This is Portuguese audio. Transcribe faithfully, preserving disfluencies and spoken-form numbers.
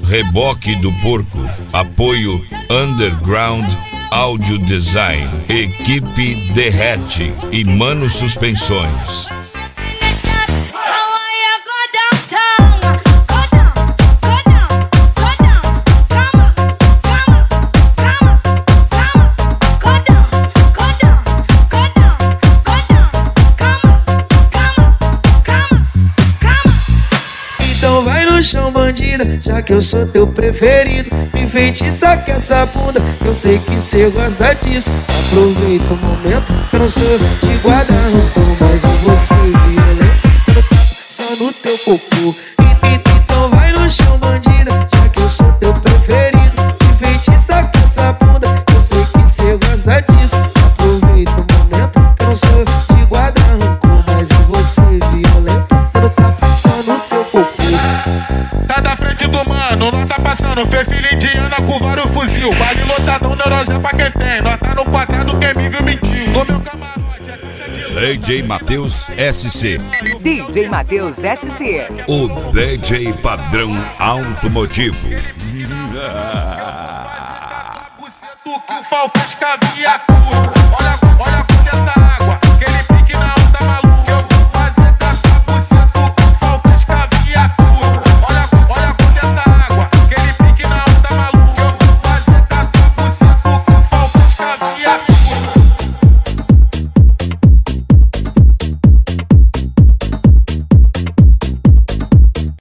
Reboque do Porco. Apoio Underground Audio Design. Equipe Derrete e Mano Suspensões. Então vai no chão, bandida, já que eu sou teu preferido. Me enfeitiça com essa bunda, eu sei que cê gosta disso. Aproveita o momento, que eu não sou de guardar rancor, mas eu vou ser violento, eu tapo só no teu popô. Então vai no chão, bandida, já que eu sou teu preferido. Me enfeitiça com essa bunda, eu sei que cê gosta disso. Aproveita o momento, que eu não sou de guardar rancor, mas eu vou ser violento, eu tapo só no teu popô. Tá da frente do mano, nós tá passando. Fê filha indiana com vários fuzil. Baile lotadão, neurose pra quem tem. Nós tá no quadrado, quem me viu mentiu. No meu camarote, é caixa de D J Matheus S C. D J Matheus S C. O D J padrão automotivo. Tu que o Fal faz caviar tudo. Olha, olha com essa água que ele